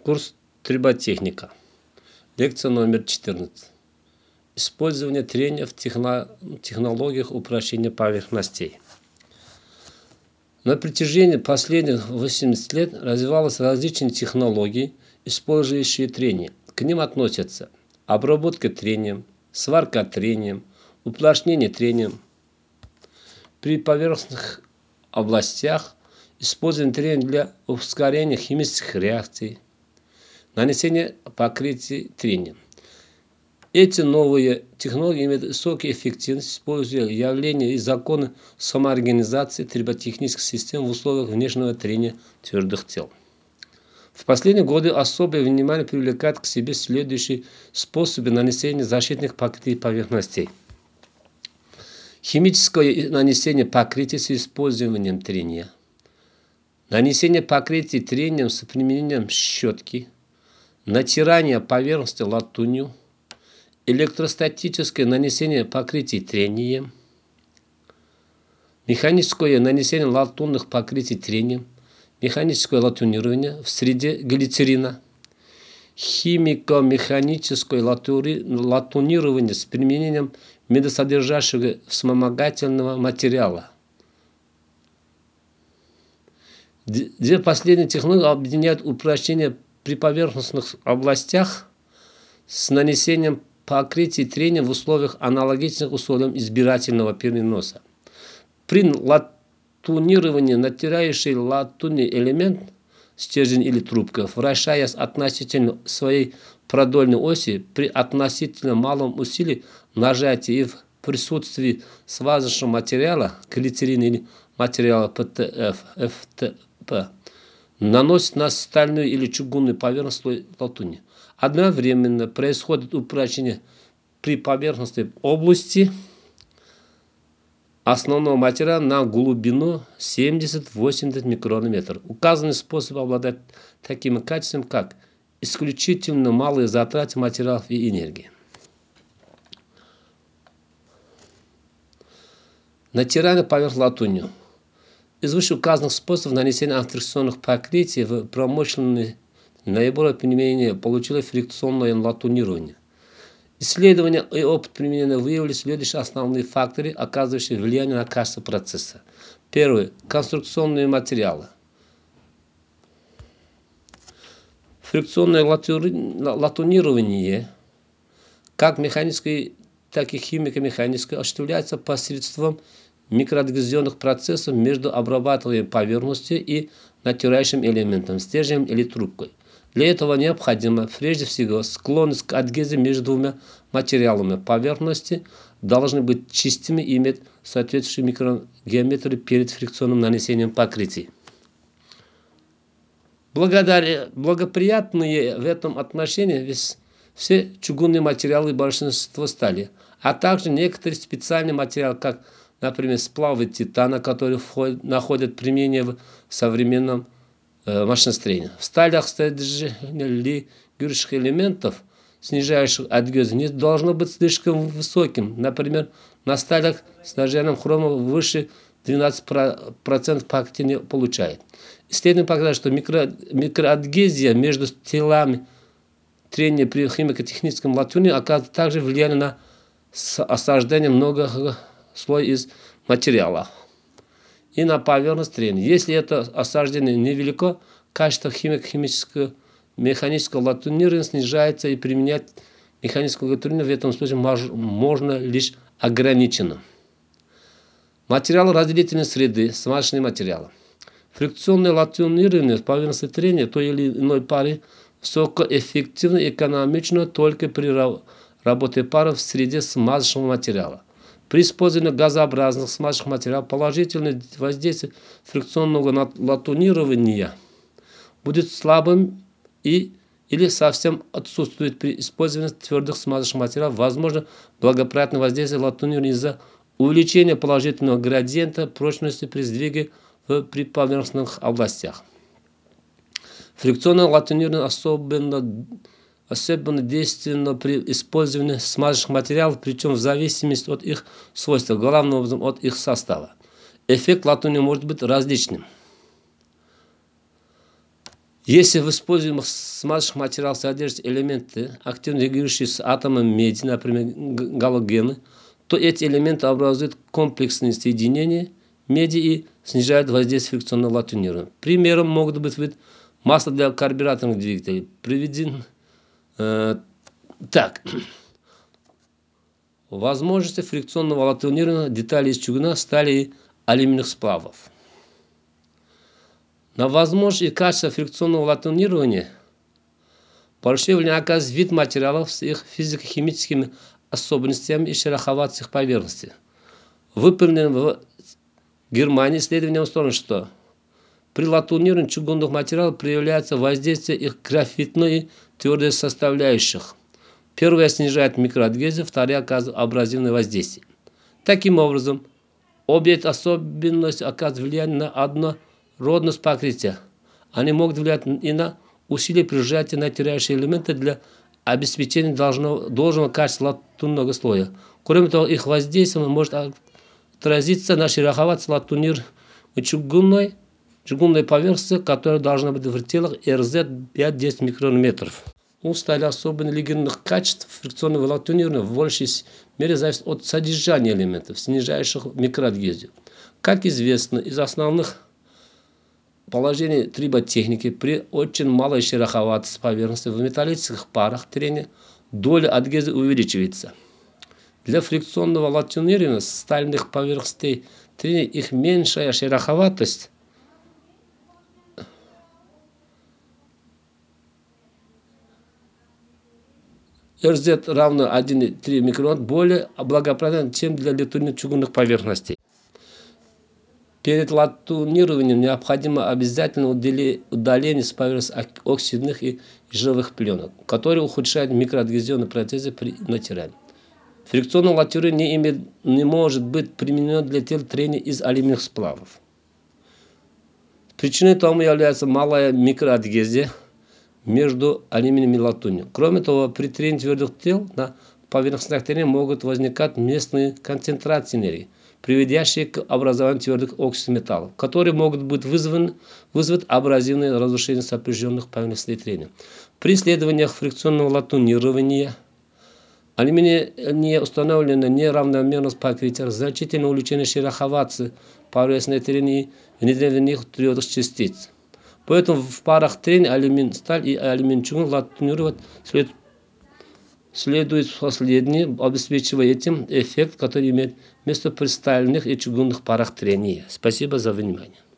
Курс триботехника. Лекция номер 14. Использование трения в технологиях упрощения поверхностей. На протяжении последних 80 лет развивались различные технологии, использующие трение. К ним относятся обработка трением, сварка трением, уплотнение трением. При поверхностных областях использование трения для ускорения химических реакций, нанесение покрытий трением. Эти новые технологии имеют высокую эффективность, используя явления и законы самоорганизации триботехнических систем в условиях внешнего трения твердых тел. В последние годы особое внимание привлекает к себе следующие способы нанесения защитных покрытий поверхностей. Химическое нанесение покрытий с использованием трения. Нанесение покрытий трением с применением щетки. Натирание поверхности латунью. Электростатическое нанесение покрытий трением. Механическое нанесение латунных покрытий трением. Механическое латунирование в среде глицерина. Химико-механическое латунирование с применением медосодержащего вспомогательного материала. Две последние технологии объединяют упрощение при поверхностных областях с нанесением покрытий трением в условиях, аналогичных условиям избирательного переноса. При латунировании натирающий латунный элемент, стержень или трубка, вращаясь относительно своей продольной оси при относительно малом усилии нажатия и в присутствии связочного материала, глицерина или материала ПТФ, ФТП, наносит на стальную или чугунную поверхность слой латуни. Одновременно происходит упрочнение при поверхностной области основного материала на глубину 70-80 микрометров. Указанный способ обладает такими качествами, как исключительно малые затраты материалов и энергии. Натирание поверх латунью. Из вышеуказанных способов нанесения аттракционных покрытий в промышленной наиболее применение получило фрикционное латунирование. Исследования и опыт применения выявили следующие основные факторы, оказывающие влияние на качество процесса. Первый. Конструкционные материалы. Фрикционное латунирование, как механическое, так и химико-механическое, осуществляется посредством микроадгезионных процессов между обрабатываемой поверхностью и натирающим элементом, стержнем или трубкой. Для этого необходима прежде всего склонность к адгезии между двумя материалами. Поверхности должны быть чистыми и иметь соответствующую микрогеометрию перед фрикционным нанесением покрытий. Благоприятные в этом отношении все чугунные материалы и большинство стали, а также некоторые специальные материалы, как, например, сплавы титана, которые находят применение в современном машиностроения. В сталях содержание лигирующих элементов, снижающих адгезию, не должно быть слишком высоким. Например, на сталях с содержанием хрома выше 12% покрытия не получает. Исследование показало, что микроадгезия между телами трения при химико-техническом латуне оказывает также влияние на осаждение многих слоев из материала и на поверхность трения. Если это осаждение невелико, качество химико-химического механического латунирования снижается, и применять механическое латунирование в этом случае можно лишь ограниченно. Материалы разделительной среды, смазочные материалы. Фрикционное латунирование в поверхности трения той или иной пары высокоэффективно и экономично только при работе пары в среде смазочного материала. При использовании газообразных смазочных материалов положительное воздействие фрикционного латунирования будет слабым или совсем отсутствует при использовании твердых смазочных материалов. Возможно благоприятное воздействие латунирования из-за увеличения положительного градиента прочности при сдвиге в приповерхностных областях. Фрикционное латунирование особенно действенно при использовании смазочных материалов, причем в зависимости от их свойств, главным образом от их состава. Эффект латуни может быть различным. Если в используемых смазочных материалах содержатся элементы, активно реагирующие с атомом меди, например, галогены, то эти элементы образуют комплексные соединения меди и снижают воздействие фрикционного латунирования. Примером могут быть масла для карбюраторных двигателей. Приведен так. Возможности фрикционного латунирования деталей из чугуна, стали и алюминиевых сплавов. На возможность и качество фрикционного латунирования большое влияние оказывает вид материалов с их физико-химическими особенностями и шероховатость их поверхности. Выполнено в Германии исследование установлено, что при латунировании чугунных материалов проявляется воздействие их графитной и твердой составляющих. Первая снижает микроадгезию, вторая оказывает абразивное воздействие. Таким образом, обе эти особенности оказывают влияние на однородность покрытия. Они могут влиять и на усилие при сжатии на теряющие элементы для обеспечения должного качества латунного слоя. Кроме того, их воздействие может отразиться на шероховатости латунированной чугунной поверхности, которая должна быть в пределах РЗ 5-10 микрометров. У стали особенно легенных качеств фрикционного латунирования в большей мере зависит от содержания элементов, снижающих микроадгезию. Как известно, из основных положений триботехники при очень малой шероховатости поверхности в металлических парах трения доля адгезии увеличивается. Для фрикционного латунирования стальных поверхностей трения их меньшая шероховатость РЗ равно 1,3 микрон более благоприятна, чем для латунных чугунных поверхностей. Перед латунированием необходимо обязательно удаление с поверхности оксидных и жировых пленок, которые ухудшают микроадгезионные процессы при натирании. Фрикционное латунирование не может быть применено для трения из алюминиевых сплавов. Причиной тому является малая микроадгезия между алюминием и латунью. Кроме того, при трении твердых тел на поверхностях трения могут возникать местные концентрации энергии, приводящие к образованию твердых оксидов металлов, которые могут вызвать абразивное разрушение сопряженных поверхностей трения. При исследованиях фрикционного латунирования алюминия установлена неравномерность покрытия, значительное увеличение шероховатости поверхностной трения и внедрение в них твердых частиц. Поэтому в парах трения алюмин-сталь и алюмин-чугун латунировать следует последние, обеспечивая этим эффект, который имеет место при стальных и чугунных парах трения. Спасибо за внимание.